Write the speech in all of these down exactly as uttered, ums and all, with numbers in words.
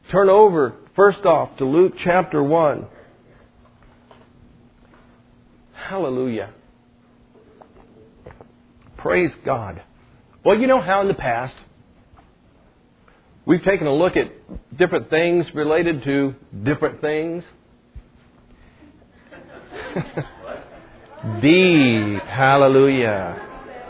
turn over first off to Luke chapter one. Hallelujah. Praise God. Well, you know how in the past we've taken a look at different things related to different things? Deep. Hallelujah.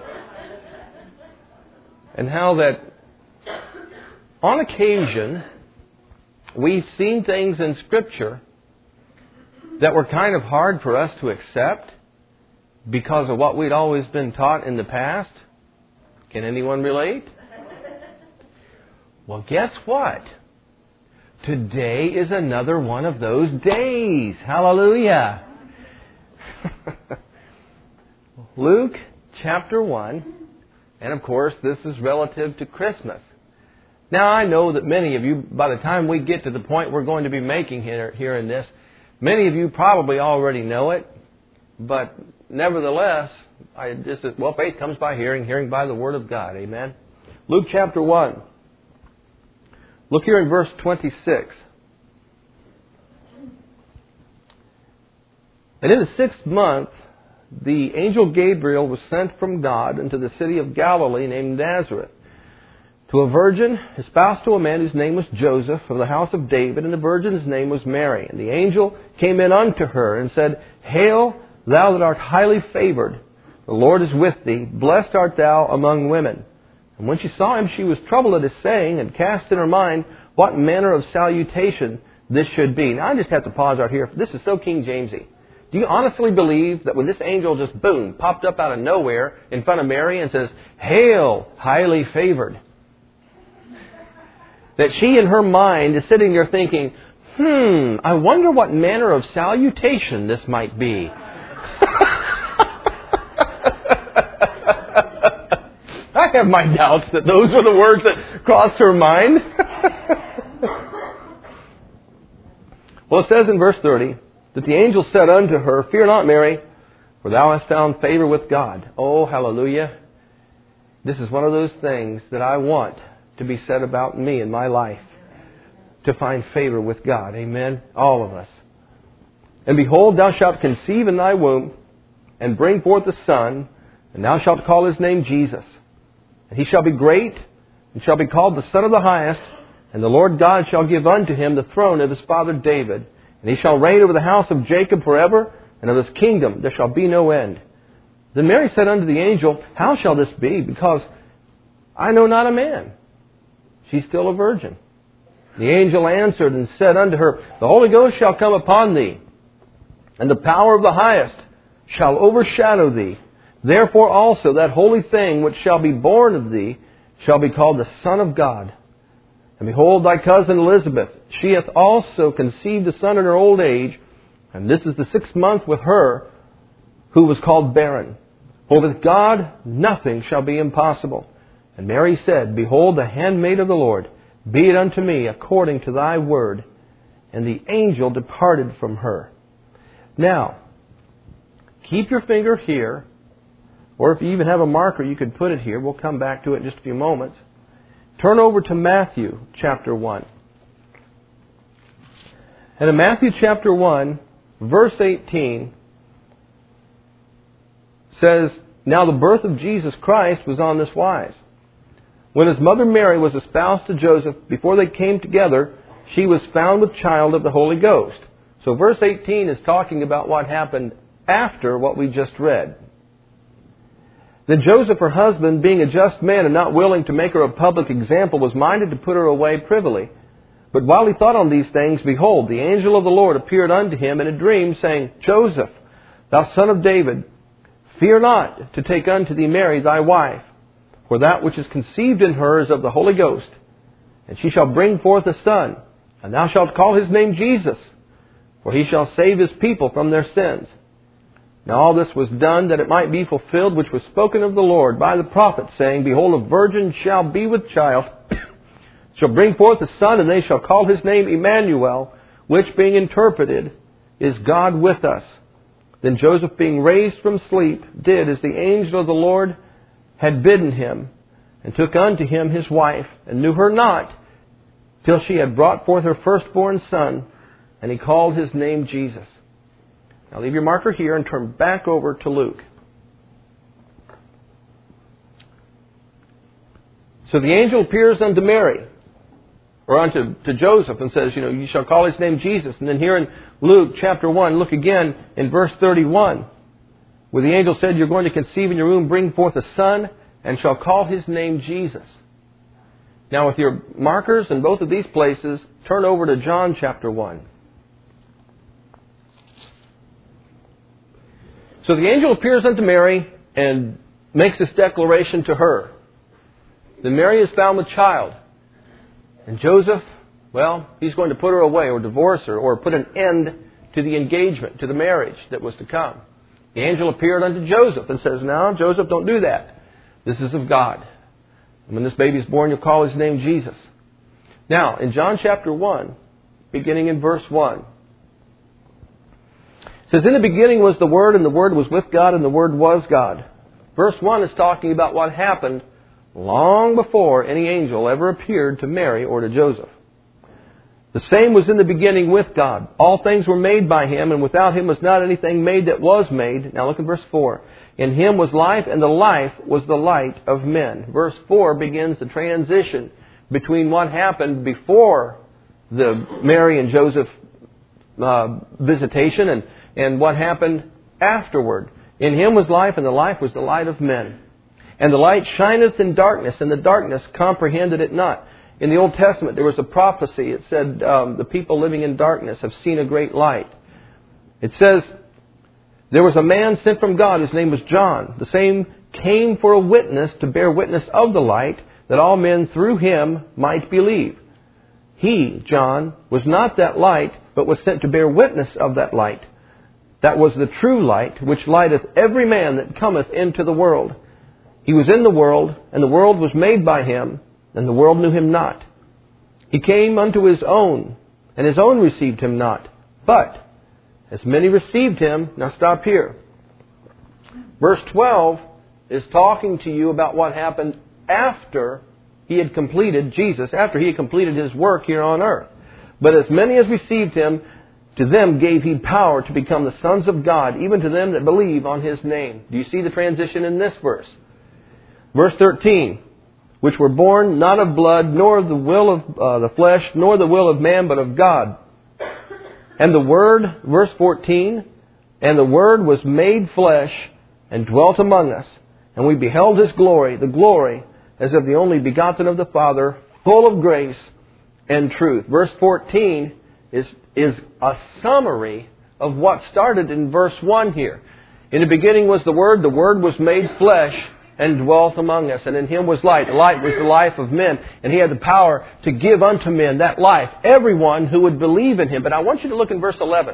And how that on occasion we've seen things in Scripture that were kind of hard for us to accept because of what we'd always been taught in the past. Can anyone relate? Well, guess what? Today is another one of those days. Hallelujah. Luke chapter one. And of course, this is relative to Christmas. Now, I know that many of you, by the time we get to the point we're going to be making here, here in this, many of you probably already know it. But nevertheless, I just, well, faith comes by hearing, hearing by the Word of God. Amen. Luke chapter one. Look here in verse twenty-six. And in the sixth month, the angel Gabriel was sent from God into the city of Galilee named Nazareth, to a virgin espoused to a man whose name was Joseph, of the house of David, and the virgin's name was Mary. And the angel came in unto her and said, Hail, thou that art highly favored, the Lord is with thee, blessed art thou among women. And when she saw him, she was troubled at his saying, and cast in her mind what manner of salutation this should be. Now, I just have to pause right here. This is so King Jamesy. Do you honestly believe that when this angel just, boom, popped up out of nowhere in front of Mary and says, Hail, highly favored, that she in her mind is sitting there thinking, hmm, I wonder what manner of salutation this might be. I have my doubts that those were the words that crossed her mind. Well, it says in verse thirty, that the angel said unto her, Fear not, Mary, for thou hast found favor with God. Oh, hallelujah. This is one of those things that I want to be said about me in my life. To find favor with God. Amen. All of us. And behold, thou shalt conceive in thy womb, and bring forth a son, and thou shalt call his name Jesus. And he shall be great, and shall be called the Son of the Highest, and the Lord God shall give unto him the throne of his father David, and he shall reign over the house of Jacob forever, and of his kingdom there shall be no end. Then Mary said unto the angel, How shall this be? Because I know not a man. She's still a virgin. The angel answered and said unto her, The Holy Ghost shall come upon thee, and the power of the Highest shall overshadow thee. Therefore also that holy thing which shall be born of thee shall be called the Son of God. And behold, thy cousin Elizabeth, she hath also conceived a son in her old age, and this is the sixth month with her, who was called barren. For with God nothing shall be impossible. And Mary said, Behold, the handmaid of the Lord, be it unto me according to thy word. And the angel departed from her. Now, keep your finger here, or if you even have a marker, you could put it here. We'll come back to it in just a few moments. Turn over to Matthew chapter one. And in Matthew chapter one, verse eighteen, says, Now the birth of Jesus Christ was on this wise. When his mother Mary was espoused to Joseph, before they came together, she was found with child of the Holy Ghost. So verse eighteen is talking about what happened after what we just read. Then Joseph, her husband, being a just man and not willing to make her a public example, was minded to put her away privily. But while he thought on these things, behold, the angel of the Lord appeared unto him in a dream, saying, Joseph, thou son of David, fear not to take unto thee Mary thy wife, for that which is conceived in her is of the Holy Ghost. And she shall bring forth a son, and thou shalt call his name Jesus, for he shall save his people from their sins. Now all this was done that it might be fulfilled which was spoken of the Lord by the prophet, saying, Behold, a virgin shall be with child, shall bring forth a son, and they shall call his name Emmanuel, which being interpreted is God with us. Then Joseph, being raised from sleep, did as the angel of the Lord had bidden him, and took unto him his wife, and knew her not till she had brought forth her firstborn son, and he called his name Jesus. Now leave your marker here and turn back over to Luke. So the angel appears unto Mary, or unto to Joseph, and says, you know, you shall call his name Jesus. And then here in Luke chapter one, look again in verse thirty-one, where the angel said, you're going to conceive in your womb, bring forth a son, and shall call his name Jesus. Now with your markers in both of these places, turn over to John chapter one. So the angel appears unto Mary and makes this declaration to her. Then Mary is found with child. And Joseph, well, he's going to put her away or divorce her or put an end to the engagement, to the marriage that was to come. The angel appeared unto Joseph and says, now, Joseph, don't do that. This is of God. And when this baby is born, you'll call his name Jesus. Now, in John chapter one, beginning in verse one, it says, in the beginning was the Word, and the Word was with God, and the Word was God. Verse one is talking about what happened long before any angel ever appeared to Mary or to Joseph. The same was in the beginning with God. All things were made by Him, and without Him was not anything made that was made. Now look at verse four. In Him was life, and the life was the light of men. Verse four begins the transition between what happened before the Mary and Joseph uh, visitation and, and what happened afterward. In Him was life, and the life was the light of men. And the light shineth in darkness, and the darkness comprehended it not. In the Old Testament, there was a prophecy. It said, um, the people living in darkness have seen a great light. It says, there was a man sent from God. His name was John. The same came for a witness to bear witness of the light, that all men through him might believe. He, John, was not that light, but was sent to bear witness of that light. That was the true light, which lighteth every man that cometh into the world. He was in the world, and the world was made by Him, and the world knew Him not. He came unto His own, and His own received Him not. But as many received Him, now stop here. Verse twelve is talking to you about what happened after He had completed, Jesus, after He had completed His work here on earth. But as many as received Him, to them gave He power to become the sons of God, even to them that believe on His name. Do you see the transition in this verse? Verse thirteen, which were born not of blood, nor the will of uh, the flesh, nor the will of man, but of God. And the Word, verse fourteen, and the Word was made flesh and dwelt among us. And we beheld His glory, the glory as of the only begotten of the Father, full of grace and truth. Verse fourteen is, is a summary of what started in verse one here. In the beginning was the Word, the Word was made flesh and dwelt among us, and in Him was light. The light was the life of men, and He had the power to give unto men that life, everyone who would believe in Him. But I want you to look in verse eleven.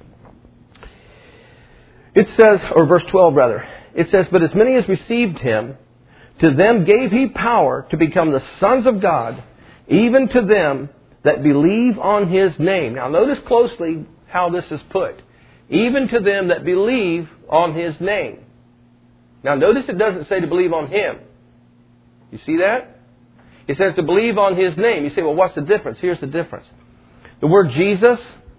It says, or verse twelve rather, it says, but as many as received Him, to them gave He power to become the sons of God, even to them that believe on His name. Now notice closely how this is put. Even to them that believe on His name. Now notice it doesn't say to believe on Him. You see that? It says to believe on His name. You say, well, what's the difference? Here's the difference. The word Jesus,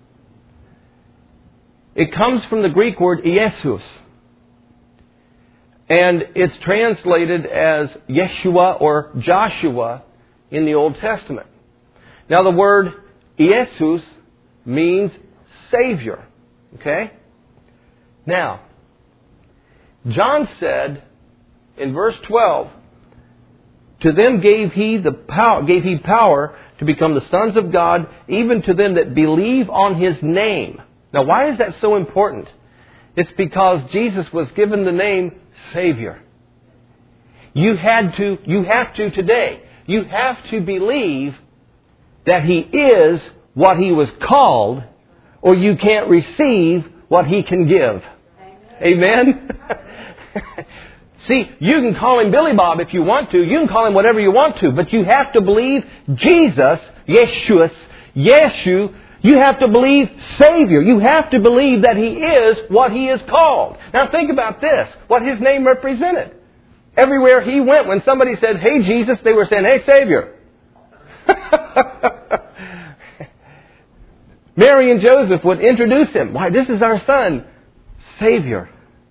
it comes from the Greek word Iesus. And it's translated as Yeshua or Joshua in the Old Testament. Now the word Iesus means Savior. Okay? Now, John said in verse twelve, to them gave he the power, gave he power to become the sons of God, even to them that believe on His name. Now, why is that so important? It's because Jesus was given the name Savior. You had to, you have to today, you have to believe that He is what He was called, or you can't receive what He can give. Amen? See, you can call Him Billy Bob if you want to. You can call Him whatever you want to. But you have to believe Jesus, Yeshua, Yeshu. You have to believe Savior. You have to believe that He is what He is called. Now think about this, what His name represented. Everywhere He went, when somebody said, hey Jesus, they were saying, hey Savior. Mary and Joseph would introduce him. Why, this is our son, Savior.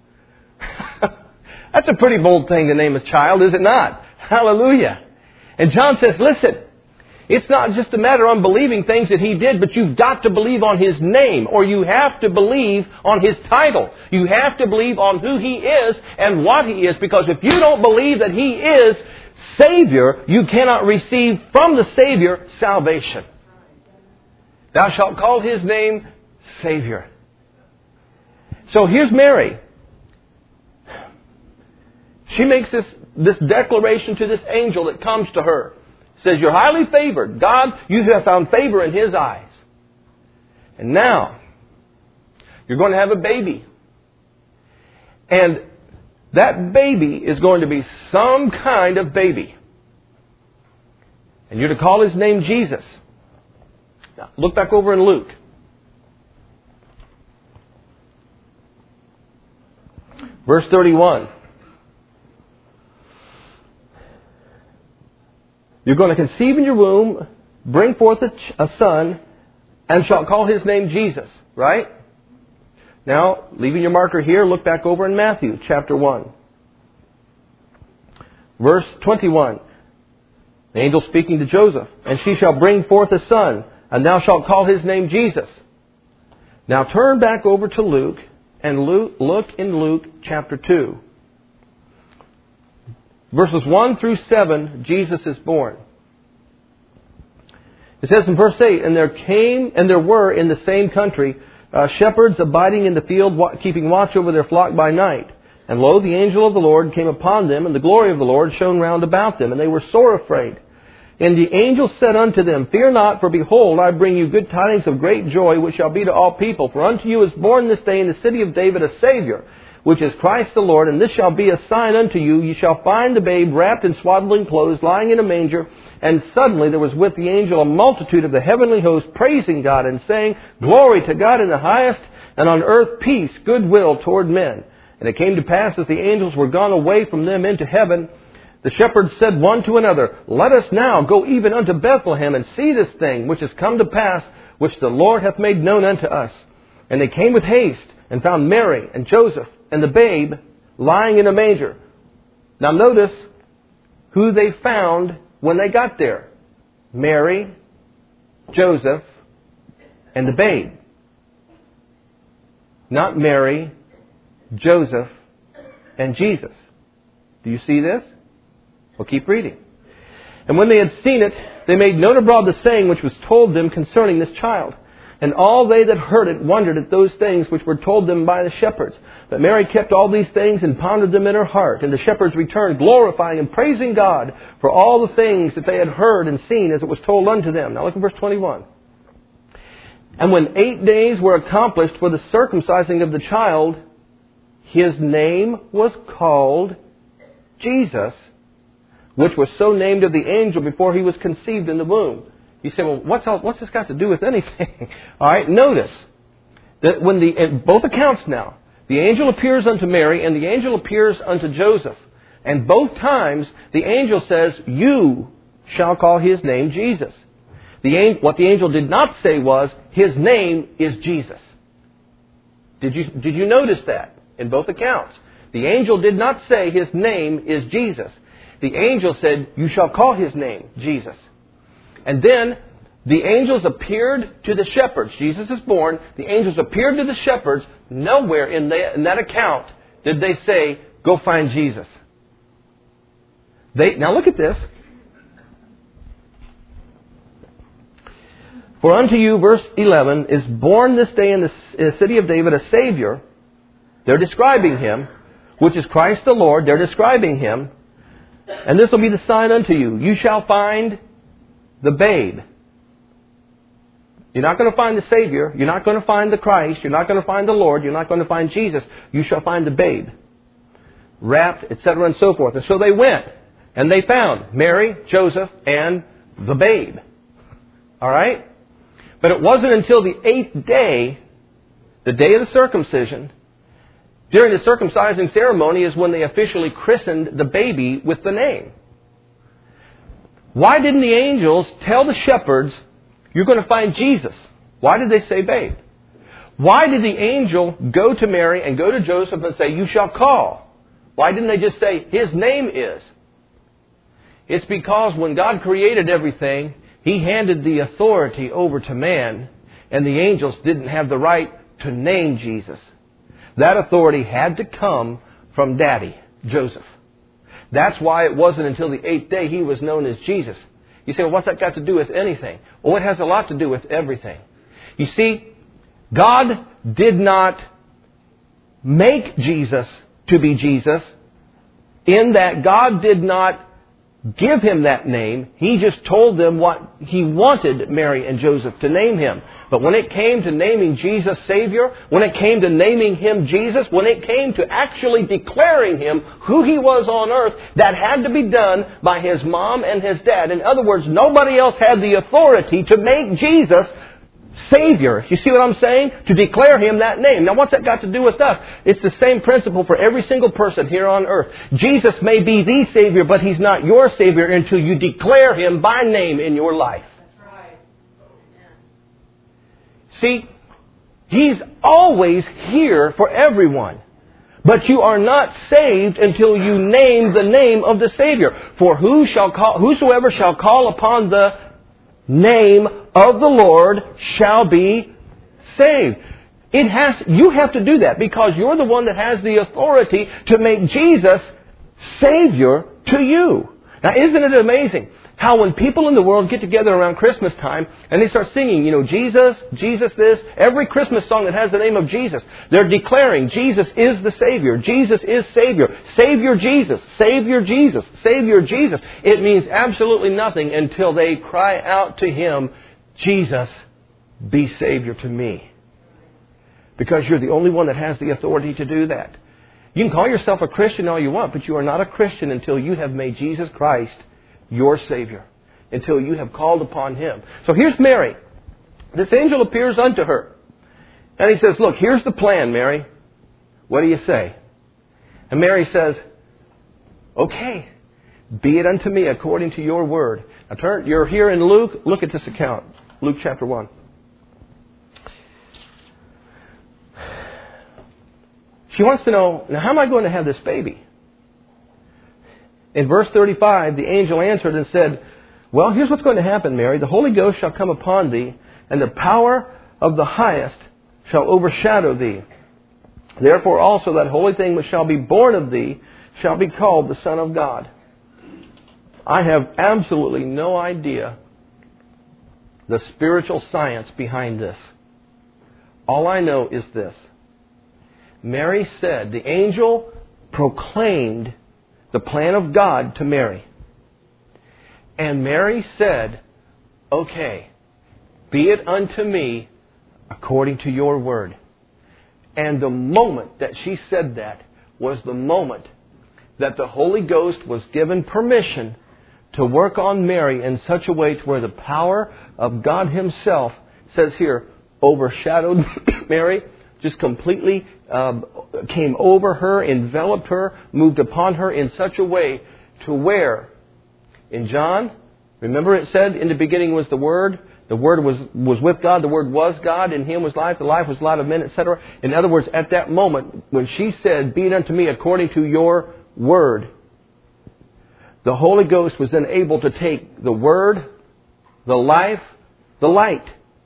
That's a pretty bold thing to name a child, is it not? Hallelujah. And John says, listen, it's not just a matter of believing things that He did, but you've got to believe on His name, or you have to believe on His title. You have to believe on who He is and what He is, because if you don't believe that He is Savior, you cannot receive from the Savior salvation. Thou shalt call His name Savior. So here's Mary. She makes this, this declaration to this angel that comes to her. Says, you're highly favored. God, you have found favor in His eyes. And now, you're going to have a baby. And that baby is going to be some kind of baby. And you're to call His name Jesus. Now, look back over in Luke. Verse thirty-one. You're going to conceive in your womb, bring forth a, ch- a son, and shall call His name Jesus. Right? Now, leaving your marker here, look back over in Matthew chapter one. Verse twenty-one. The angel speaking to Joseph. And she shall bring forth a son, and thou shalt call His name Jesus. Now turn back over to Luke, and Luke, look in Luke chapter two. Verses one through seven, Jesus is born. It says in verse eight, And there came, and there were in the same country, uh, shepherds abiding in the field, wa- keeping watch over their flock by night. And lo, the angel of the Lord came upon them, and the glory of the Lord shone round about them, and they were sore afraid. And the angel said unto them, Fear not, for behold, I bring you good tidings of great joy, which shall be to all people. For unto you is born this day in the city of David a Savior, which is Christ the Lord. And this shall be a sign unto you. You shall find the babe wrapped in swaddling clothes, lying in a manger. And suddenly there was with the angel a multitude of the heavenly host, praising God and saying, Glory to God in the highest, and on earth peace, goodwill toward men. And it came to pass, as the angels were gone away from them into heaven, the shepherds said one to another, Let us now go even unto Bethlehem, and see this thing which has come to pass, which the Lord hath made known unto us. And they came with haste, and found Mary and Joseph and the babe lying in a manger. Now notice who they found when they got there. Mary, Joseph, and the babe. Not Mary, Joseph, and Jesus. Do you see this? Well, keep reading. And when they had seen it, they made known abroad the saying which was told them concerning this child. And all they that heard it wondered at those things which were told them by the shepherds. But Mary kept all these things and pondered them in her heart. And the shepherds returned, glorifying and praising God for all the things that they had heard and seen as it was told unto them. Now look at verse twenty-one. And when eight days were accomplished for the circumcising of the child, His name was called Jesus, which was so named of the angel before He was conceived in the womb. You say, well, what's, all, what's this got to do with anything? All right, notice that when the, in both accounts now, the angel appears unto Mary and the angel appears unto Joseph. And both times, the angel says, You shall call His name Jesus. The, what the angel did not say was, His name is Jesus. Did you, did you notice that in both accounts? The angel did not say, His name is Jesus. The angel said, You shall call His name Jesus. And then the angels appeared to the shepherds. Jesus is born. The angels appeared to the shepherds. Nowhere in, the, in that account did they say, Go find Jesus. They, now look at this. For unto you, verse eleven, is born this day in the, in the city of David a Savior. They're describing Him, which is Christ the Lord. They're describing Him. And this will be the sign unto you. You shall find the babe. You're not going to find the Savior. You're not going to find the Christ. You're not going to find the Lord. You're not going to find Jesus. You shall find the babe. Wrapped, et cetera, and so forth. And so they went. And they found Mary, Joseph, and the babe. All right? But it wasn't until the eighth day, the day of the circumcision, during the circumcising ceremony is when they officially christened the baby with the name. Why didn't the angels tell the shepherds, You're going to find Jesus? Why did they say babe? Why did the angel go to Mary and go to Joseph and say, you shall call? Why didn't they just say, his name is? It's because when God created everything, He handed the authority over to man, and the angels didn't have the right to name Jesus. That authority had to come from Daddy, Joseph. That's why it wasn't until the eighth day He was known as Jesus. You say, well, what's that got to do with anything? Well, it has a lot to do with everything. You see, God did not make Jesus to be Jesus, in that God did not give Him that name. He just told them what He wanted Mary and Joseph to name Him. But when it came to naming Jesus Savior, when it came to naming Him Jesus, when it came to actually declaring Him who He was on earth, that had to be done by His mom and His dad. In other words, nobody else had the authority to make Jesus Savior. You see what I'm saying? To declare Him that name. Now what's that got to do with us? It's the same principle for every single person here on earth. Jesus may be the Savior, but He's not your Savior until you declare Him by name in your life. That's right. See, He's always here for everyone. But you are not saved until you name the name of the Savior. For who shall call, whosoever shall call upon the name of the Lord shall be saved. It has, you have to do that because you're the one that has the authority to make Jesus Savior to you. Now, isn't it amazing how when people in the world get together around Christmas time and they start singing, you know, Jesus, Jesus this, every Christmas song that has the name of Jesus, they're declaring Jesus is the Savior. Jesus is Savior. Savior Jesus. Savior Jesus. Savior Jesus. It means absolutely nothing until they cry out to Him, Jesus, be Savior to me. Because you're the only one that has the authority to do that. You can call yourself a Christian all you want, but you are not a Christian until you have made Jesus Christ your Savior, until you have called upon Him. So here's Mary. This angel appears unto her. And he says, look, here's the plan, Mary. What do you say? And Mary says, okay, be it unto me according to your word. Now turn, you're here in Luke. Look at this account. Luke chapter one. She wants to know, now how am I going to have this baby? In verse thirty-five, the angel answered and said, well, here's what's going to happen, Mary. The Holy Ghost shall come upon thee, and the power of the highest shall overshadow thee. Therefore also that holy thing which shall be born of thee shall be called the Son of God. I have absolutely no idea the spiritual science behind this. All I know is this. Mary said, the angel proclaimed the plan of God to Mary. And Mary said, okay, be it unto me according to your word. And the moment that she said that was the moment that the Holy Ghost was given permission to work on Mary in such a way to where the power of God Himself, says here, overshadowed Mary, just completely um, came over her, enveloped her, moved upon her in such a way to where, in John, remember it said, in the beginning was the Word, the Word was, was with God, the Word was God, in Him was life, the life was the light of men, et cetera. In other words, at that moment, when she said, be it unto me according to your word, the Holy Ghost was then able to take the Word, the life, the light,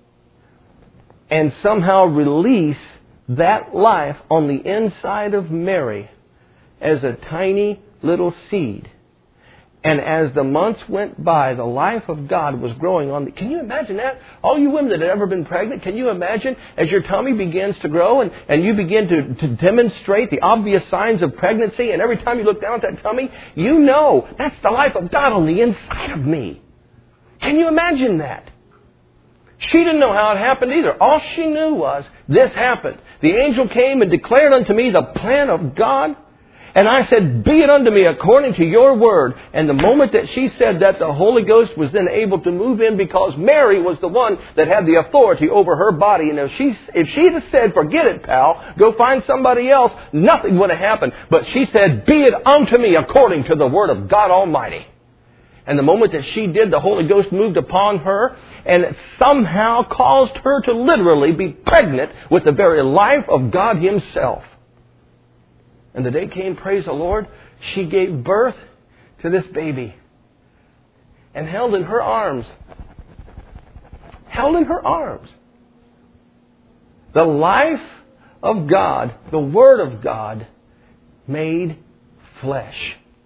and somehow release that life on the inside of Mary as a tiny little seed. And as the months went by, the life of God was growing on the... Can you imagine that? All you women that have ever been pregnant, can you imagine as your tummy begins to grow and, and you begin to, to demonstrate the obvious signs of pregnancy, and every time you look down at that tummy, you know that's the life of God on the inside of me. Can you imagine that? She didn't know how it happened either. All she knew was this happened. The angel came and declared unto me the plan of God. And I said, be it unto me according to your word. And the moment that she said that, the Holy Ghost was then able to move in because Mary was the one that had the authority over her body. And if she, if she'd have said, forget it, pal, go find somebody else, nothing would have happened. But she said, be it unto me according to the word of God Almighty. And the moment that she did, the Holy Ghost moved upon her, and it somehow caused her to literally be pregnant with the very life of God Himself. And the day came, praise the Lord, she gave birth to this baby. And held in her arms, held in her arms, the life of God, the Word of God, made flesh.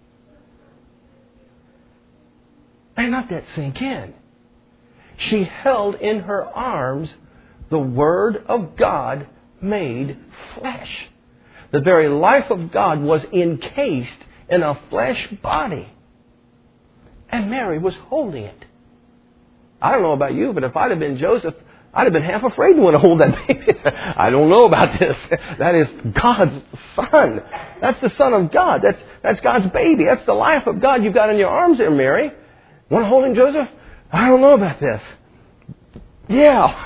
And let that sink in. She held in her arms the Word of God made flesh. The very life of God was encased in a flesh body. And Mary was holding it. I don't know about you, but if I'd have been Joseph, I'd have been half afraid to want to hold that baby. I don't know about this. That is God's Son. That's the Son of God. That's, that's God's baby. That's the life of God you've got in your arms there, Mary. Want to hold him, Joseph? I don't know about this. Yeah.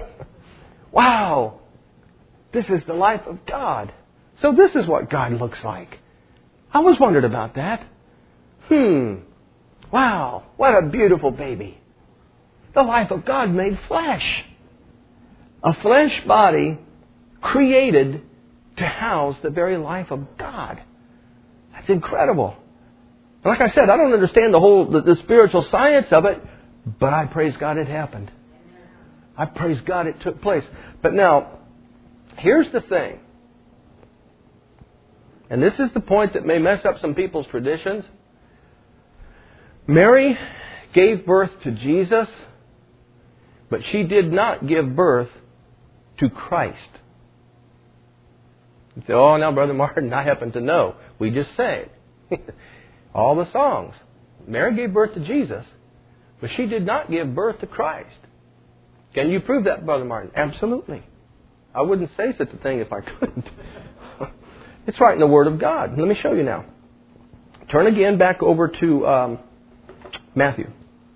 Wow. This is the life of God. So this is what God looks like. I always wondered about that. Hmm. Wow. What a beautiful baby. The life of God made flesh. A flesh body created to house the very life of God. That's incredible. Like I said, I don't understand the whole the, the spiritual science of it, but I praise God it happened. I praise God it took place. But now, here's the thing. And this is the point that may mess up some people's traditions. Mary gave birth to Jesus, but she did not give birth to Christ. You say, oh, now, Brother Martin, I happen to know. We just sang all the songs. Mary gave birth to Jesus, but she did not give birth to Christ. Can you prove that, Brother Martin? Absolutely. I wouldn't say such a thing if I couldn't. It's right in the Word of God. Let me show you now. Turn again back over to um, Matthew.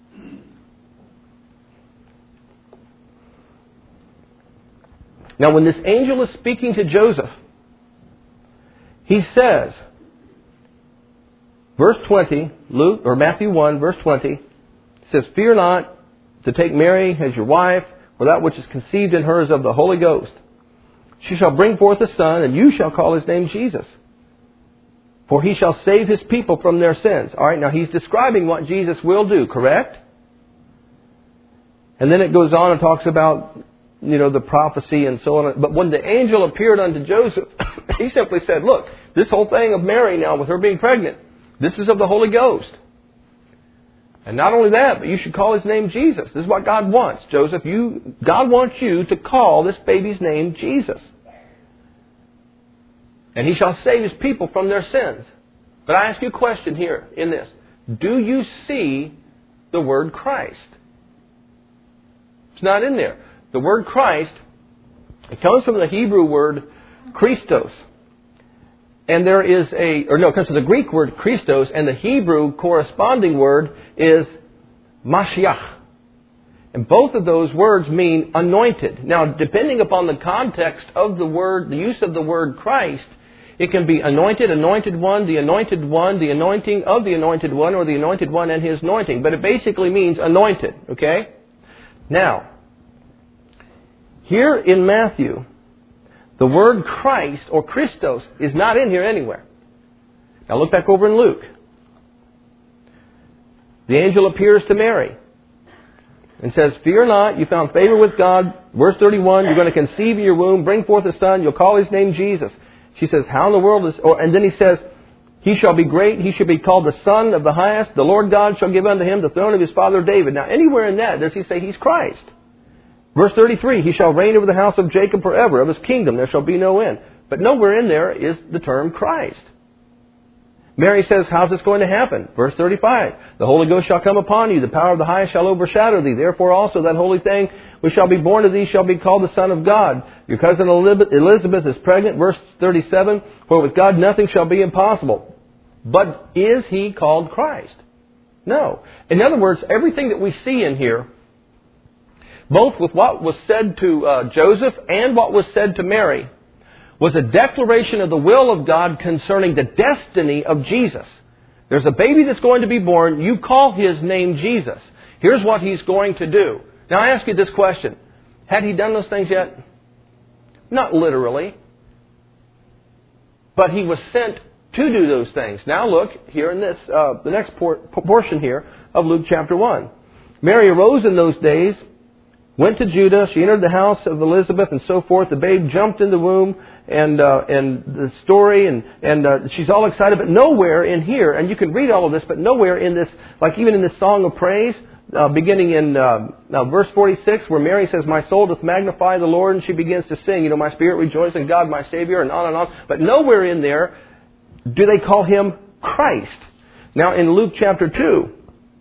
Now, when this angel is speaking to Joseph, he says, verse twenty, Luke or Matthew one, verse twenty, says, "Fear not to take Mary as your wife, for that which is conceived in her is of the Holy Ghost. She shall bring forth a son, and you shall call his name Jesus. For he shall save his people from their sins." All right, now he's describing what Jesus will do, correct? And then it goes on and talks about, you know, the prophecy and so on. But when the angel appeared unto Joseph, he simply said, look, this whole thing of Mary now with her being pregnant, this is of the Holy Ghost. And not only that, but you should call his name Jesus. This is what God wants. Joseph, you, God wants you to call this baby's name Jesus. And he shall save his people from their sins. But I ask you a question here in this. Do you see the word Christ? It's not in there. The word Christ, it comes from the Hebrew word Christos. And there is a, or no, it comes from the Greek word Christos, and the Hebrew corresponding word is Mashiach. And both of those words mean anointed. Now, depending upon the context of the word, the use of the word Christ, it can be anointed, anointed one, the anointed one, the anointing of the anointed one, or the anointed one and his anointing. But it basically means anointed, okay? Now, here in Matthew, the word Christ or Christos is not in here anywhere. Now look back over in Luke. The angel appears to Mary and says, "Fear not, you found favor with God." Verse thirty-one, "You're going to conceive in your womb, bring forth a son, you'll call his name Jesus." She says, "How in the world is..." Or, and then he says, "He shall be great, he shall be called the Son of the Highest. The Lord God shall give unto him the throne of his father David." Now anywhere in that does he say he's Christ. Verse thirty-three, "He shall reign over the house of Jacob forever. Of his kingdom there shall be no end." But nowhere in there is the term Christ. Mary says, how's this going to happen? Verse thirty-five, "The Holy Ghost shall come upon you. The power of the highest shall overshadow thee. Therefore also that holy thing which shall be born of thee shall be called the Son of God. Your cousin Elizabeth is pregnant." Verse thirty-seven, "For with God nothing shall be impossible." But is he called Christ? No. In other words, everything that we see in here, both with what was said to uh, Joseph and what was said to Mary, was a declaration of the will of God concerning the destiny of Jesus. There's a baby that's going to be born. You call his name Jesus. Here's what he's going to do. Now I ask you this question. Had he done those things yet? Not literally. But he was sent to do those things. Now look here in this, uh, the next por- portion here of Luke chapter one. Mary arose in those days, went to Judah. She entered the house of Elizabeth and so forth. The babe jumped in the womb, and uh, and the story, and and uh, she's all excited. But nowhere in here, and you can read all of this, but nowhere in this, like even in this song of praise, uh, beginning in uh, uh, verse forty-six, where Mary says, "My soul doth magnify the Lord," and she begins to sing, you know, "My spirit rejoices in God, my Savior," and on and on. But nowhere in there do they call him Christ. Now in Luke chapter two,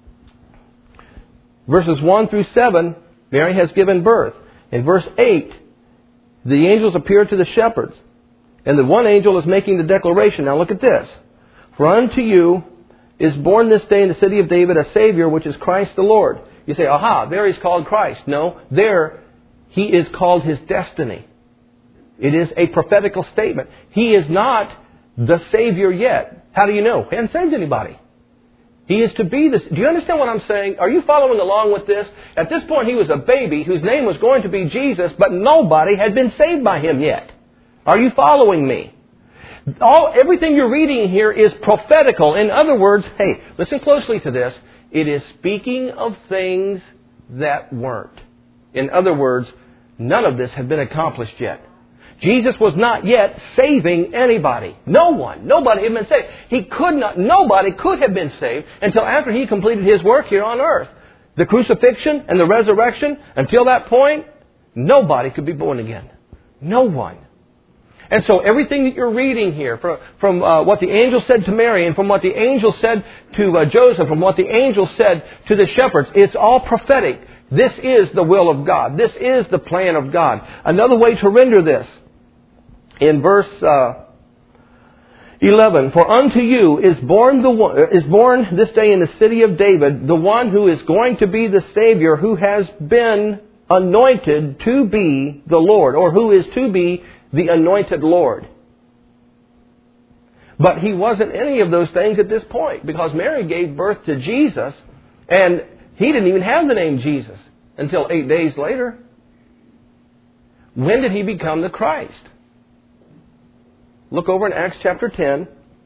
verses one through seven, Mary has given birth. In verse eight, the angels appear to the shepherds. And the one angel is making the declaration. Now look at this. "For unto you is born this day in the city of David a Savior, which is Christ the Lord." You say, aha, there he's called Christ. No, there he is called his destiny. It is a prophetical statement. He is not the Savior yet. How do you know? He hasn't saved anybody. He is to be this. Do you understand what I'm saying? Are you following along with this? At this point, he was a baby whose name was going to be Jesus, but nobody had been saved by him yet. Are you following me? All, everything you're reading here is prophetical. In other words, hey, listen closely to this. It is speaking of things that weren't. In other words, none of this had been accomplished yet. Jesus was not yet saving anybody. No one. Nobody had been saved. He could not, nobody could have been saved until after he completed his work here on earth. The crucifixion and the resurrection, until that point, nobody could be born again. No one. And so everything that you're reading here, from, from uh, what the angel said to Mary, and from what the angel said to uh, Joseph, from what the angel said to the shepherds, it's all prophetic. This is the will of God. This is the plan of God. Another way to render this, in verse uh, eleven, "For unto you is born the one, is born this day in the city of David the one who is going to be the Savior, who has been anointed to be the Lord," or who is to be the anointed Lord. But he wasn't any of those things at this point, because Mary gave birth to Jesus, and he didn't even have the name Jesus until eight days later. When did he become the Christ? Look over in Acts chapter ten.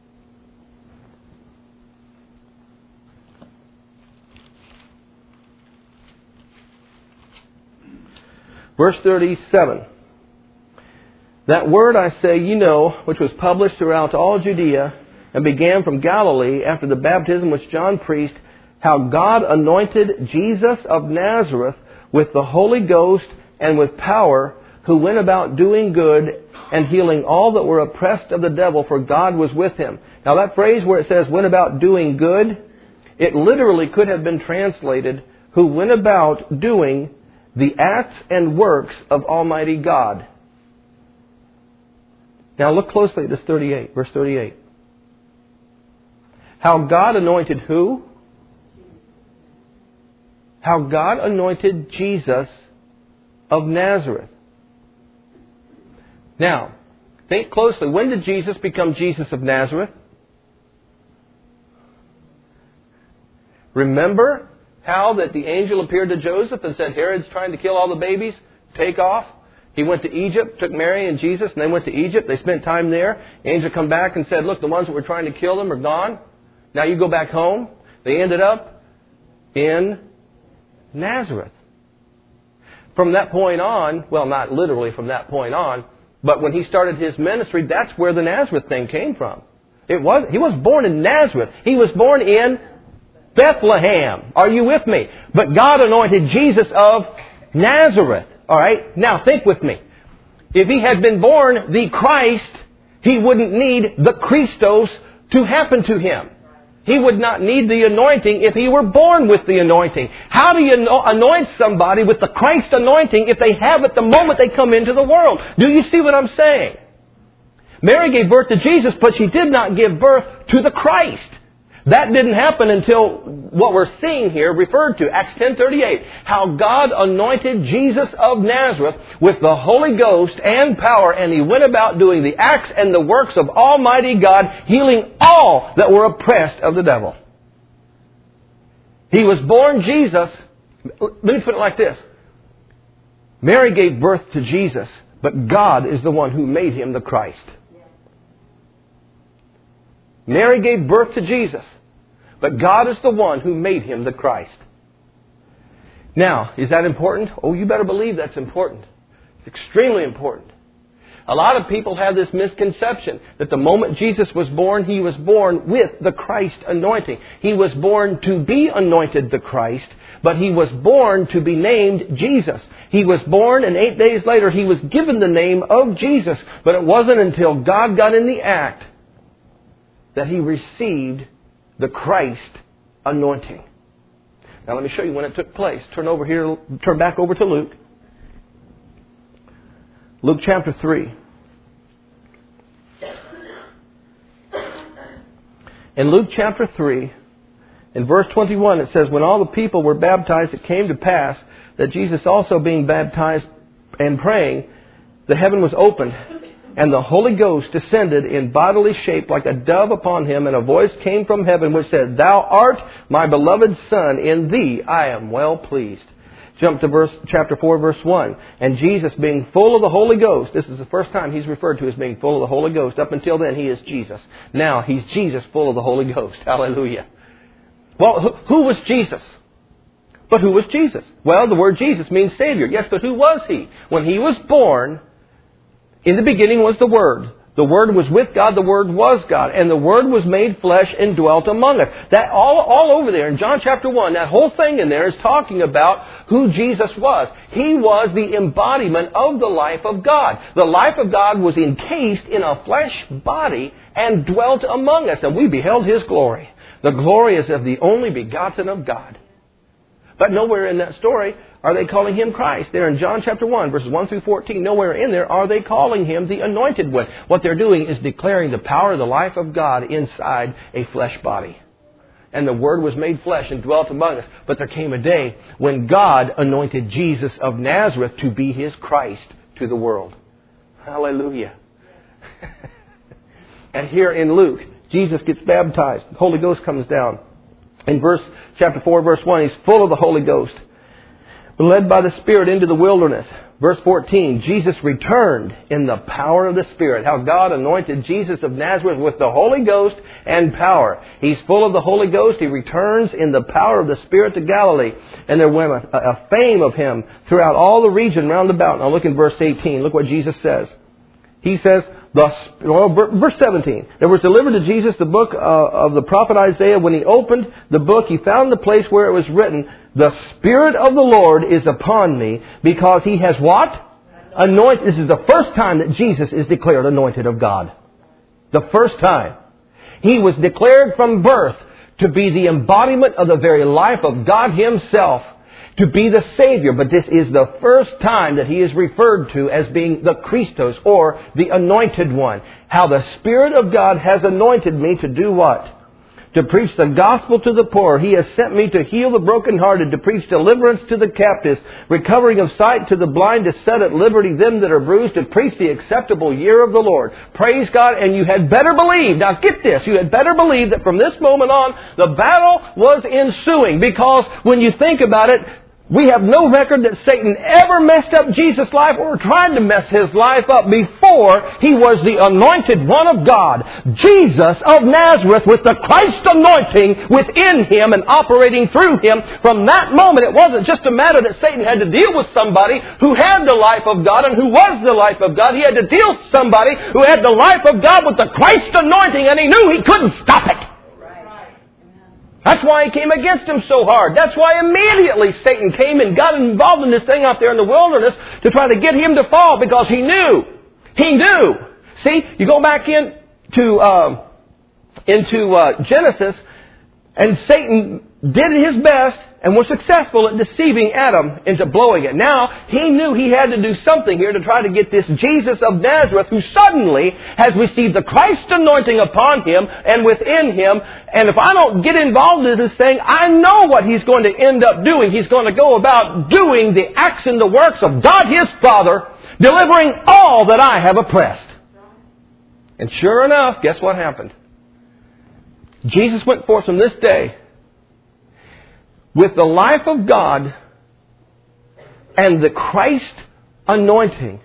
Verse thirty-seven. "That word, I say, you know, which was published throughout all Judea, and began from Galilee after the baptism which John preached, how God anointed Jesus of Nazareth with the Holy Ghost and with power, who went about doing good and healing all that were oppressed of the devil, for God was with him." Now that phrase where it says, "went about doing good," it literally could have been translated, "who went about doing the acts and works of Almighty God." Now look closely at this thirty-eight, verse thirty-eight. How God anointed who? How God anointed Jesus of Nazareth. Now, think closely. When did Jesus become Jesus of Nazareth? Remember how that the angel appeared to Joseph and said, "Herod's trying to kill all the babies. Take off." He went to Egypt, took Mary and Jesus, and they went to Egypt. They spent time there. The angel come back and said, "Look, the ones that were trying to kill them are gone. Now you go back home." They ended up in Nazareth. From that point on, well, not literally from that point on, but when he started his ministry, that's where the Nazareth thing came from. It was, he was born in Nazareth. He was born in Bethlehem. Are you with me? But God anointed Jesus of Nazareth. All right? Now think with me. If he had been born the Christ, he wouldn't need the Christos to happen to him. He would not need the anointing if he were born with the anointing. How do you anoint somebody with the Christ anointing if they have it the moment they come into the world? Do you see what I'm saying? Mary gave birth to Jesus, but she did not give birth to the Christ. That didn't happen until what we're seeing here referred to, Acts ten thirty-eight. How God anointed Jesus of Nazareth with the Holy Ghost and power, and He went about doing the acts and the works of Almighty God, healing all that were oppressed of the devil. He was born Jesus. Let me put it like this. Mary gave birth to Jesus, but God is the one who made Him the Christ. Mary gave birth to Jesus, but God is the one who made Him the Christ. Now, is that important? Oh, you better believe that's important. It's extremely important. A lot of people have this misconception that the moment Jesus was born, He was born with the Christ anointing. He was born to be anointed the Christ, but He was born to be named Jesus. He was born, and eight days later He was given the name of Jesus. But it wasn't until God got in the act that He received the Christ anointing. Now let me show you when it took place. Turn over here, turn back over to Luke. Luke chapter three. In Luke chapter three, in verse twenty-one, it says, when all the people were baptized, it came to pass that Jesus also being baptized and praying, the heaven was opened, and the Holy Ghost descended in bodily shape like a dove upon Him, and a voice came from heaven which said, Thou art my beloved Son, in Thee I am well pleased. Jump to verse chapter four, verse one. And Jesus, being full of the Holy Ghost, this is the first time He's referred to as being full of the Holy Ghost. Up until then, He is Jesus. Now, He's Jesus full of the Holy Ghost. Hallelujah. Well, who, who was Jesus? But who was Jesus? Well, the word Jesus means Savior. Yes, but who was He? When He was born, in the beginning was the Word. The Word was with God, the Word was God, and the Word was made flesh and dwelt among us. That all, all over there in John chapter one, that whole thing in there is talking about who Jesus was. He was the embodiment of the life of God. The life of God was encased in a flesh body and dwelt among us, and we beheld His glory. The glory is of the only begotten of God. But nowhere in that story are they calling Him Christ. There in John chapter one, verses one through fourteen, nowhere in there are they calling Him the Anointed One. What they're doing is declaring the power of the life of God inside a flesh body. And the Word was made flesh and dwelt among us. But there came a day when God anointed Jesus of Nazareth to be His Christ to the world. Hallelujah. And here in Luke, Jesus gets baptized. The Holy Ghost comes down. In verse chapter four, verse one, He's full of the Holy Ghost. Led by the Spirit into the wilderness. Verse fourteen, Jesus returned in the power of the Spirit. How God anointed Jesus of Nazareth with the Holy Ghost and power. He's full of the Holy Ghost. He returns in the power of the Spirit to Galilee. And there went a, a fame of Him throughout all the region round about. Now look in verse eighteen. Look what Jesus says. He says, the, well, verse seventeen, there was delivered to Jesus the book uh, of the prophet Isaiah. When He opened the book, He found the place where it was written, The Spirit of the Lord is upon me, because He has what? Anointed. This is the first time that Jesus is declared anointed of God. The first time. He was declared from birth to be the embodiment of the very life of God Himself. To be the Savior, but this is the first time that He is referred to as being the Christos, or the Anointed One. How the Spirit of God has anointed me to do what? To preach the gospel to the poor. He has sent me to heal the brokenhearted, to preach deliverance to the captives, recovering of sight to the blind, to set at liberty them that are bruised, to preach the acceptable year of the Lord. Praise God, and you had better believe, now get this, you had better believe that from this moment on, the battle was ensuing. Because when you think about it, we have no record that Satan ever messed up Jesus' life or tried to mess His life up before He was the anointed one of God. Jesus of Nazareth with the Christ anointing within Him and operating through Him. From that moment, it wasn't just a matter that Satan had to deal with somebody who had the life of God and who was the life of God. He had to deal with somebody who had the life of God with the Christ anointing, and he knew he couldn't stop it. That's why he came against him so hard. That's why immediately Satan came and got involved in this thing out there in the wilderness to try to get him to fall, because he knew. He knew. See, you go back in to, uh, into uh, Genesis, and Satan did his best, and was successful at deceiving Adam into blowing it. Now, he knew he had to do something here to try to get this Jesus of Nazareth, who suddenly has received the Christ anointing upon him and within him. And if I don't get involved in this thing, I know what he's going to end up doing. He's going to go about doing the acts and the works of God his Father, delivering all that I have oppressed. And sure enough, guess what happened? Jesus went forth from this day with the life of God and the Christ anointing.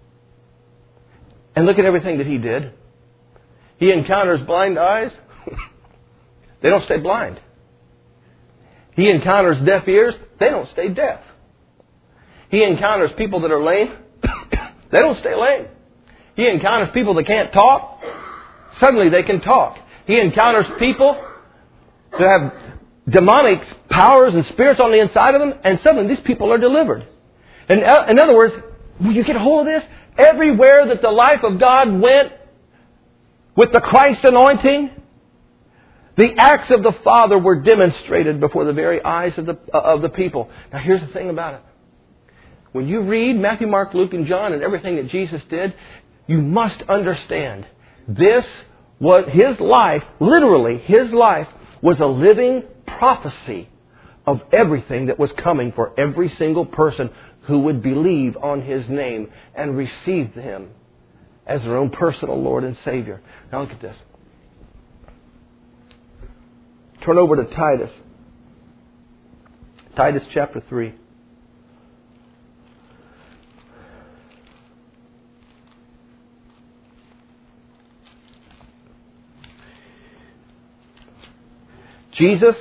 And look at everything that he did. He encounters blind eyes. They don't stay blind. He encounters deaf ears. They don't stay deaf. He encounters people that are lame. They don't stay lame. He encounters people that can't talk. Suddenly they can talk. He encounters people that have demonic powers and spirits on the inside of them, and suddenly these people are delivered. And in other words, when you get a hold of this, everywhere that the life of God went with the Christ anointing, the acts of the Father were demonstrated before the very eyes of the of the people. Now here's the thing about it. When you read Matthew, Mark, Luke, and John and everything that Jesus did, you must understand this was his life, literally his life, was a living prophecy of everything that was coming for every single person who would believe on his name and receive him as their own personal Lord and Savior. Now look at this. Turn over to Titus. Titus chapter three. Jesus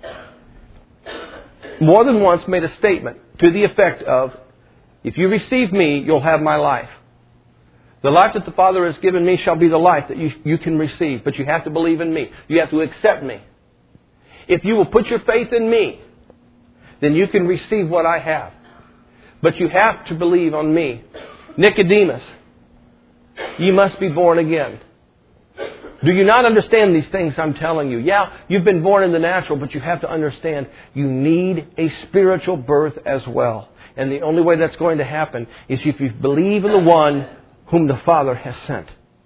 more than once made a statement to the effect of, if you receive me, you'll have my life. The life that the Father has given me shall be the life that you, you can receive. But you have to believe in me. You have to accept me. If you will put your faith in me, then you can receive what I have. But you have to believe on me. Nicodemus, you must be born again. Do you not understand these things I'm telling you? Yeah, you've been born in the natural, but you have to understand you need a spiritual birth as well. And the only way that's going to happen is if you believe in the one whom the Father has sent.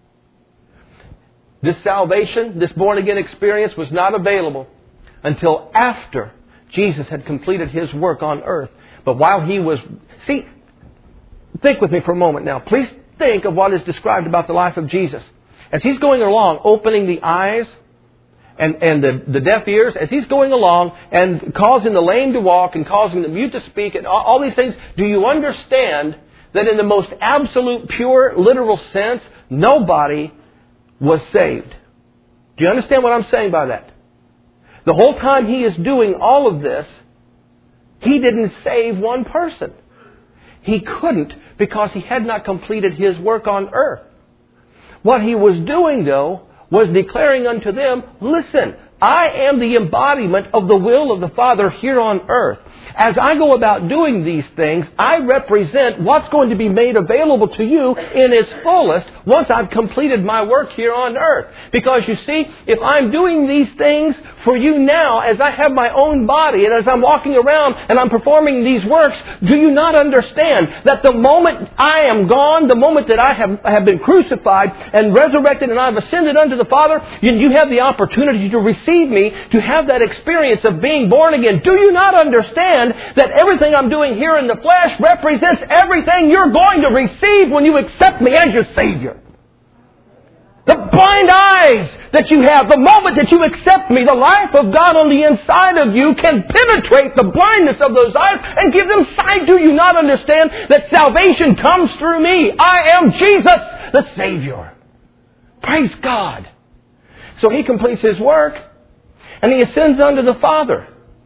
This salvation, this born-again experience was not available until after Jesus had completed his work on earth. But while he was... See, think with me for a moment now. Please think of what is described about the life of Jesus. As he's going along, opening the eyes and, and the, the deaf ears, as he's going along and causing the lame to walk and causing the mute to speak and all, all these things, do you understand that in the most absolute, pure, literal sense, nobody was saved? Do you understand what I'm saying by that? The whole time he is doing all of this, he didn't save one person. He couldn't because he had not completed his work on earth. What he was doing, though, was declaring unto them, listen, I am the embodiment of the will of the Father here on earth. As I go about doing these things, I represent what's going to be made available to you in its fullest once I've completed my work here on earth. Because you see, if I'm doing these things for you now, as I have my own body, and as I'm walking around and I'm performing these works, do you not understand that the moment I am gone, the moment that I have, have been crucified and resurrected and I've ascended unto the Father, you, you have the opportunity to receive me, to have that experience of being born again. Do you not understand that everything I'm doing here in the flesh represents everything you're going to receive when you accept me as your Savior? The blind eyes that you have, the moment that you accept me, the life of God on the inside of you can penetrate the blindness of those eyes and give them sight. Do you not understand that salvation comes through me? I am Jesus, the Savior. Praise God. So he completes his work and he ascends unto the Father.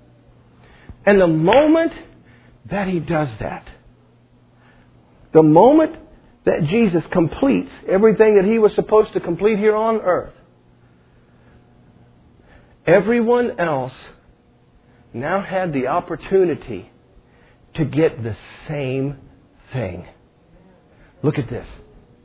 And the moment that he does that, the moment that Jesus completes everything that he was supposed to complete here on earth, everyone else now had the opportunity to get the same thing. Look at this.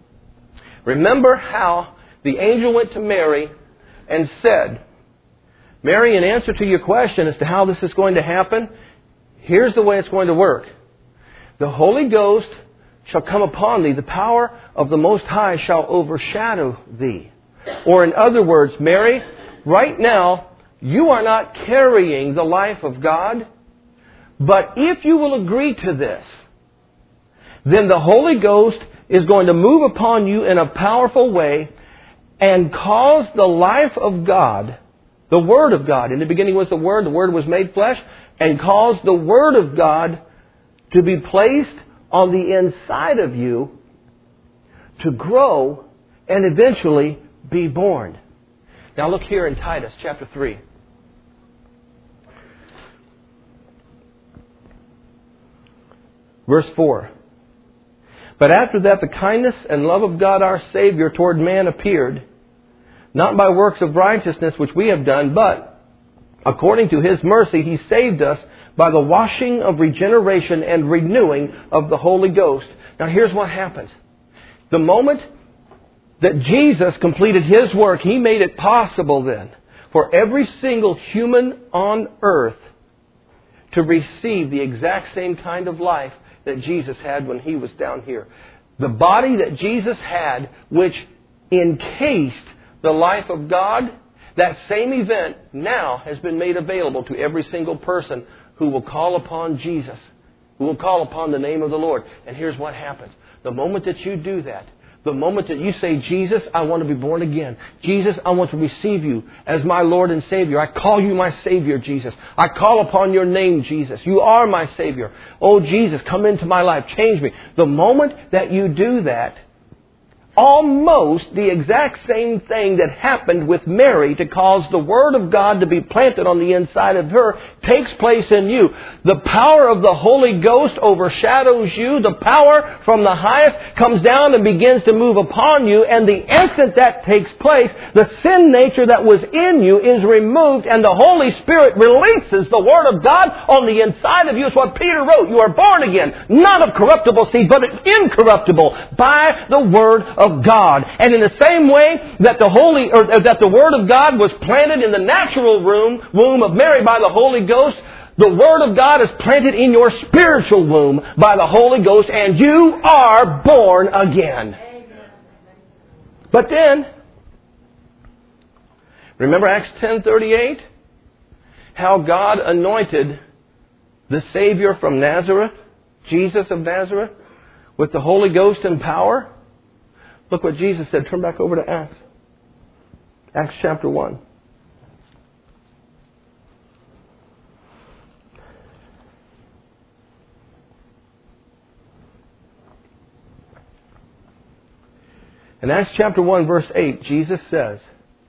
Remember how the angel went to Mary and said Mary, in answer to your question as to how this is going to happen, here's the way it's going to work. The Holy Ghost shall come upon thee. The power of the Most High shall overshadow thee. Or in other words, Mary, right now, you are not carrying the life of God. But if you will agree to this, then the Holy Ghost is going to move upon you in a powerful way and cause the life of God, the Word of God. In the beginning was the Word, the Word was made flesh, and cause the Word of God to be placed on the inside of you to grow and eventually be born. Now look here in Titus chapter three. Verse four. But after that the kindness and love of God our Savior toward man appeared, not by works of righteousness which we have done, but according to His mercy He saved us by the washing of regeneration and renewing of the Holy Ghost. Now here's what happens. The moment that Jesus completed His work, He made it possible then for every single human on earth to receive the exact same kind of life that Jesus had when He was down here. The body that Jesus had, which encased the life of God, that same event now has been made available to every single person who will call upon Jesus, who will call upon the name of the Lord. And here's what happens. The moment that you do that, the moment that you say, Jesus, I want to be born again. Jesus, I want to receive you as my Lord and Savior. I call you my Savior, Jesus. I call upon your name, Jesus. You are my Savior. Oh, Jesus, come into my life. Change me. The moment that you do that, almost the exact same thing that happened with Mary to cause the Word of God to be planted on the inside of her takes place in you. The power of the Holy Ghost overshadows you. The power from the highest comes down and begins to move upon you. And the instant that takes place, the sin nature that was in you is removed and the Holy Spirit releases the Word of God on the inside of you. It's what Peter wrote. You are born again, not of corruptible seed, but incorruptible, by the Word of God. And in the same way that the Holy, or that the Word of God was planted in the natural womb, womb of Mary by the Holy Ghost, the Word of God is planted in your spiritual womb by the Holy Ghost, and you are born again. But then, remember Acts ten thirty-eight? How God anointed the Savior from Nazareth, Jesus of Nazareth, with the Holy Ghost and power? Look what Jesus said. Turn back over to Acts. Acts chapter one. In Acts chapter one, verse eight, Jesus says,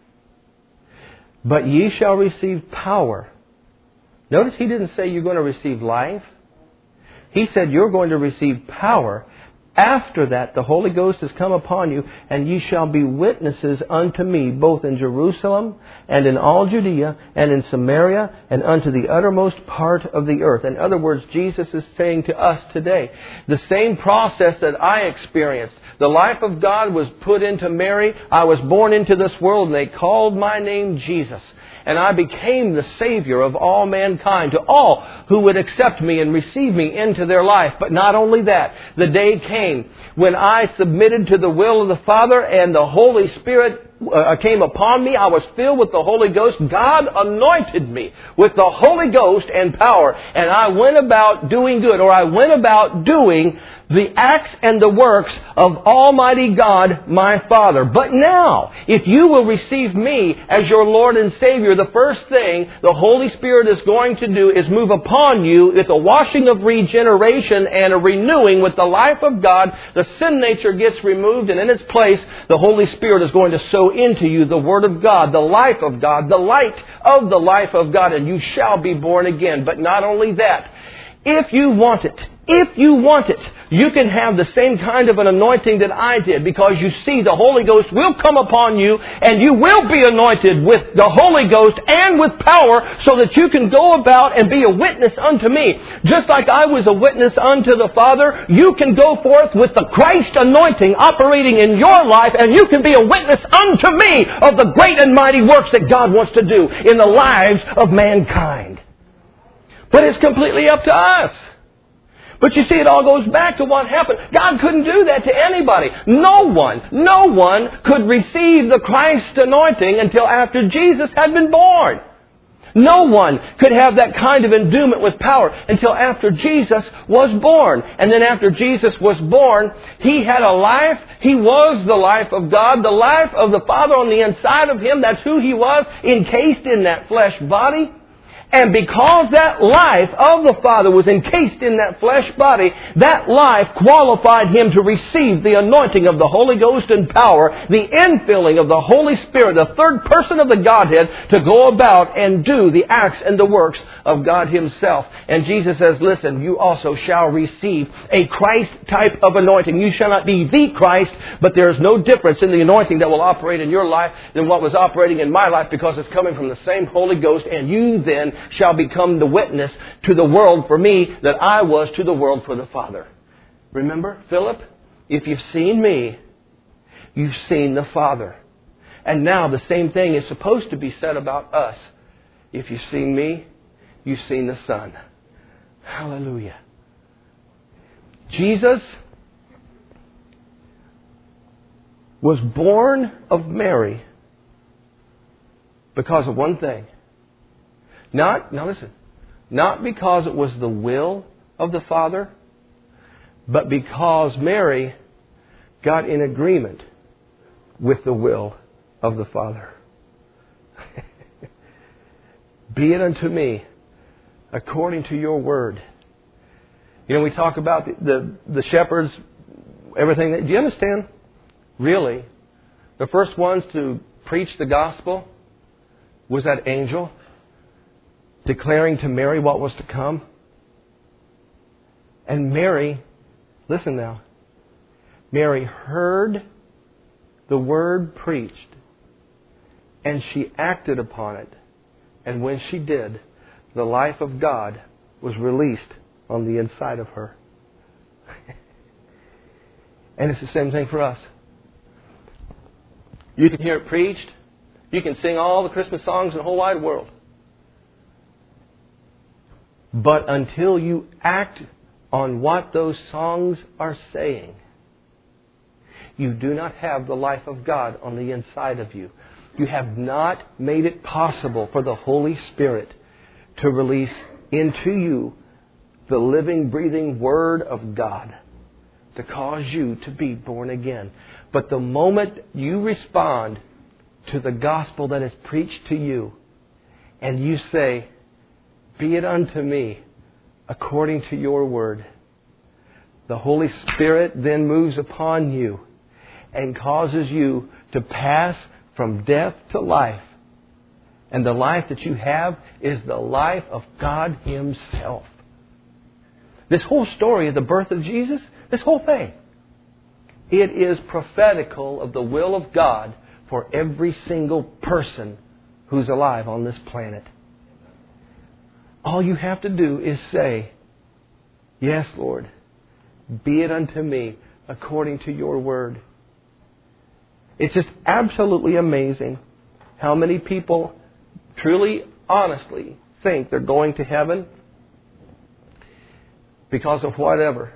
but ye shall receive power. Notice He didn't say you're going to receive life. He said you're going to receive power. After that, the Holy Ghost has come upon you, and ye shall be witnesses unto me, both in Jerusalem, and in all Judea, and in Samaria, and unto the uttermost part of the earth. In other words, Jesus is saying to us today, the same process that I experienced. The life of God was put into Mary. I was born into this world, and they called my name Jesus. And I became the Savior of all mankind, to all who would accept me and receive me into their life. But not only that, the day came when I submitted to the will of the Father and the Holy Spirit uh, came upon me. I was filled with the Holy Ghost. God anointed me with the Holy Ghost and power. And I went about doing good, or I went about doing the acts and the works of Almighty God, my Father. But now, if you will receive me as your Lord and Savior, the first thing the Holy Spirit is going to do is move upon you with a washing of regeneration and a renewing with the life of God. The sin nature gets removed, and in its place, the Holy Spirit is going to sow into you the Word of God, the life of God, the light of the life of God, and you shall be born again. But not only that, If you want it, if you want it, you can have the same kind of an anointing that I did, because you see the Holy Ghost will come upon you and you will be anointed with the Holy Ghost and with power, so that you can go about and be a witness unto me. Just like I was a witness unto the Father, you can go forth with the Christ anointing operating in your life, and you can be a witness unto me of the great and mighty works that God wants to do in the lives of mankind. But it's completely up to us. But you see, it all goes back to what happened. God couldn't do that to anybody. No one, no one could receive the Christ anointing until after Jesus had been born. No one could have that kind of endowment with power until after Jesus was born. And then after Jesus was born, He had a life. He was the life of God, the life of the Father on the inside of Him. That's who He was, encased in that flesh body. And because that life of the Father was encased in that flesh body, that life qualified Him to receive the anointing of the Holy Ghost and power, the infilling of the Holy Spirit, the third person of the Godhead, to go about and do the acts and the works of God Himself. And Jesus says, listen, you also shall receive a Christ type of anointing. You shall not be the Christ, but there is no difference in the anointing that will operate in your life than what was operating in my life, because it's coming from the same Holy Ghost. And you then shall become the witness to the world for me that I was to the world for the Father. Remember, Philip, if you've seen me, you've seen the Father. And now the same thing is supposed to be said about us. If you've seen me, you've seen the Son. Hallelujah. Jesus was born of Mary because of one thing. Not, now listen, not because it was the will of the Father, but because Mary got in agreement with the will of the Father. Be it unto me according to your word. You know, we talk about the, the, the shepherds, everything. That, do you understand? Really, the first ones to preach the gospel was that angel declaring to Mary what was to come. And Mary, listen now, Mary heard the word preached, and she acted upon it. And when she did, the life of God was released on the inside of her. And it's the same thing for us. You can hear it preached. You can sing all the Christmas songs in the whole wide world. But until you act on what those songs are saying, you do not have the life of God on the inside of you. You have not made it possible for the Holy Spirit to release into you the living, breathing Word of God to cause you to be born again. But the moment you respond to the gospel that is preached to you, and you say, be it unto me according to your word, the Holy Spirit then moves upon you and causes you to pass from death to life. And the life that you have is the life of God Himself. This whole story of the birth of Jesus, this whole thing, it is prophetical of the will of God for every single person who's alive on this planet. All you have to do is say, yes, Lord, be it unto me according to your word. It's just absolutely amazing how many people truly, honestly think they're going to heaven because of whatever.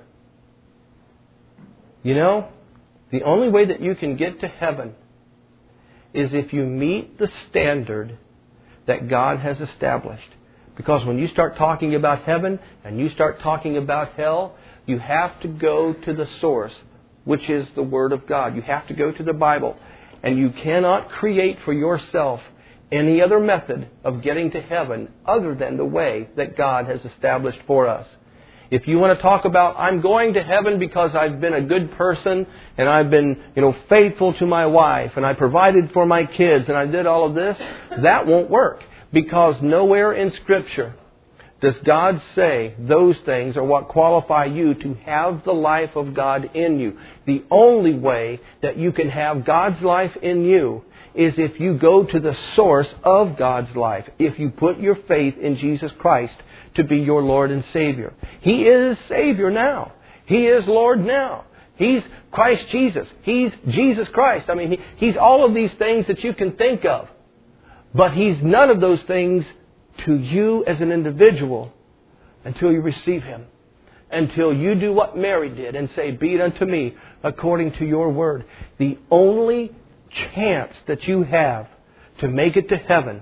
You know, the only way that you can get to heaven is if you meet the standard that God has established. Because when you start talking about heaven and you start talking about hell, you have to go to the source, which is the Word of God. You have to go to the Bible. And you cannot create for yourself any other method of getting to heaven other than the way that God has established for us. If you want to talk about, I'm going to heaven because I've been a good person and I've been, you know, faithful to my wife and I provided for my kids and I did all of this, that won't work. Because nowhere in Scripture does God say those things are what qualify you to have the life of God in you. The only way that you can have God's life in you is if you go to the source of God's life. If you put your faith in Jesus Christ to be your Lord and Savior. He is Savior now. He is Lord now. He's Christ Jesus. He's Jesus Christ. I mean, he, He's all of these things that you can think of. But He's none of those things to you as an individual until you receive Him. Until you do what Mary did and say, "Be it unto me according to your word." The only chance that you have to make it to heaven.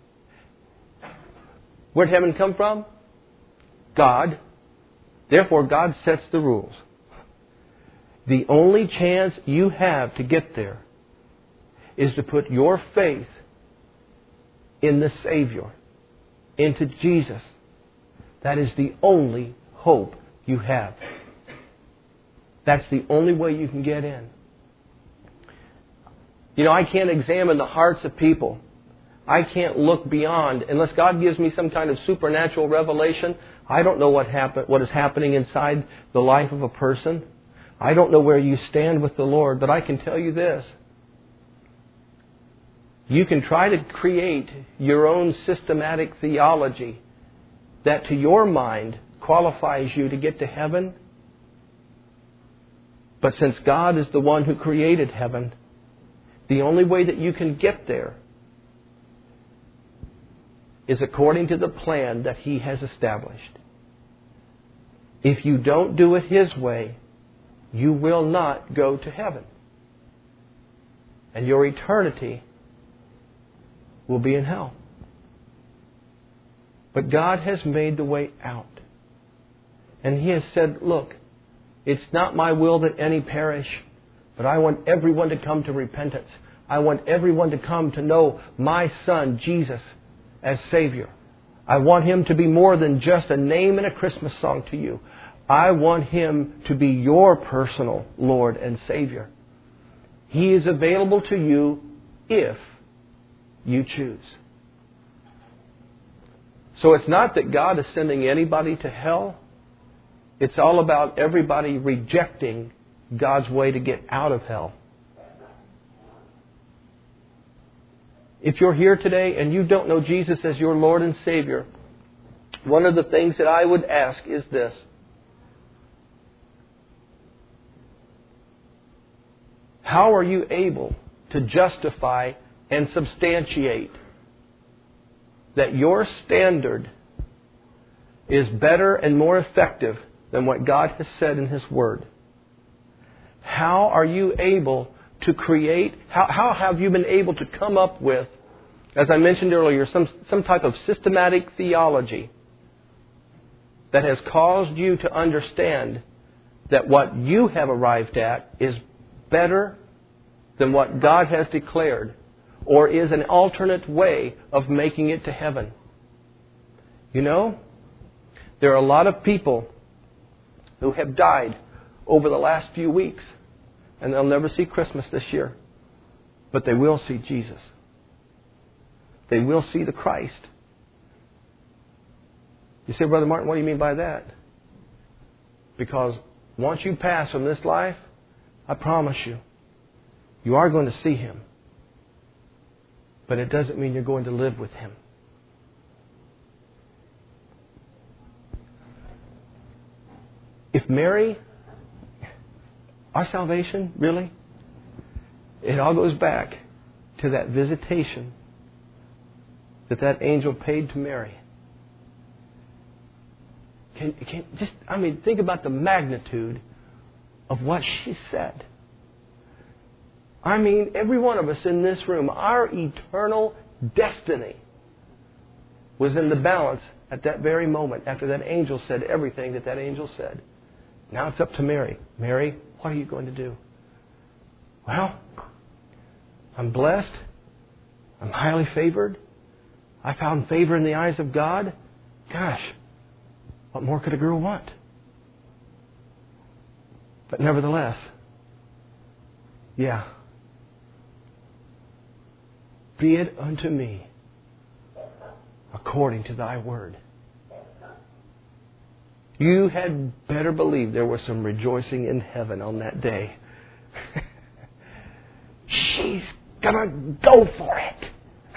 Where'd heaven come from? God. Therefore, God sets the rules. The only chance you have to get there is to put your faith in the Savior, into Jesus. That is the only hope you have. That's the only way you can get in. You know, I can't examine the hearts of people. I can't look beyond. Unless God gives me some kind of supernatural revelation, I don't know what happen, what is happening inside the life of a person. I don't know where you stand with the Lord, but I can tell you this. You can try to create your own systematic theology that to your mind qualifies you to get to heaven. But since God is the one who created heaven, the only way that you can get there is according to the plan that He has established. If you don't do it His way, you will not go to heaven. And your eternity will be in hell. But God has made the way out. And He has said, "Look, it's not my will that any perish, but I want everyone to come to repentance. I want everyone to come to know my Son, Jesus, as Savior. I want Him to be more than just a name in a Christmas song to you. I want Him to be your personal Lord and Savior. He is available to you if you choose." So it's not that God is sending anybody to hell. It's all about everybody rejecting God's way to get out of hell. If you're here today and you don't know Jesus as your Lord and Savior, one of the things that I would ask is this. How are you able to justify and substantiate that your standard is better and more effective than what God has said in His Word? How are you able to create, how, how have you been able to come up with, as I mentioned earlier, some, some type of systematic theology that has caused you to understand that what you have arrived at is better than what God has declared, or is an alternate way of making it to heaven? You know, there are a lot of people who have died over the last few weeks, and they'll never see Christmas this year. But they will see Jesus. They will see the Christ. You say, "Brother Martin, what do you mean by that?" Because once you pass from this life, I promise you, you are going to see Him. But it doesn't mean you're going to live with Him. If Mary, our salvation, really, it all goes back to that visitation that that angel paid to Mary. Can, can just, I mean, think about the magnitude of what she said. I mean, every one of us in this room, our eternal destiny was in the balance at that very moment after that angel said everything that that angel said. Now it's up to Mary. Mary, what are you going to do? Well, I'm blessed. I'm highly favored. I found favor in the eyes of God. Gosh, what more could a girl want? But nevertheless, yeah. Be it unto me according to thy word. You had better believe there was some rejoicing in heaven on that day. She's gonna go for it.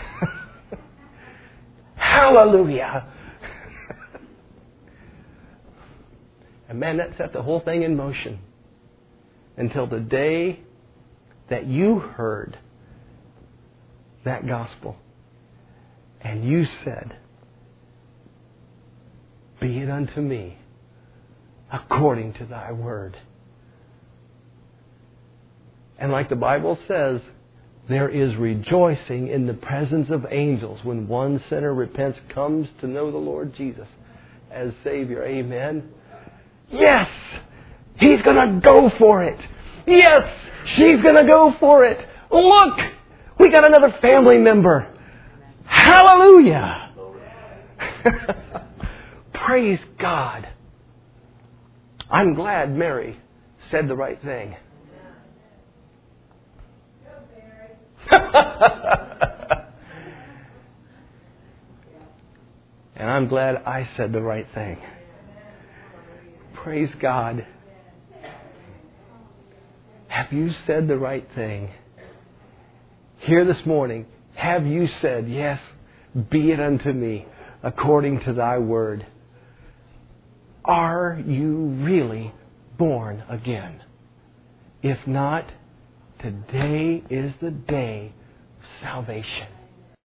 Hallelujah. And man, that set the whole thing in motion until the day that you heard that gospel and you said, "Be it unto me according to thy word." And like the Bible says, there is rejoicing in the presence of angels when one sinner repents, comes to know the Lord Jesus as Savior. Amen. Yes! He's going to go for it. Yes! She's going to go for it. Look! We got another family member. Hallelujah! Praise God. I'm glad Mary said the right thing. And I'm glad I said the right thing. Praise God. Have you said the right thing? Here this morning, have you said, "Yes, be it unto me according to thy word"? Are you really born again? If not, today is the day of salvation.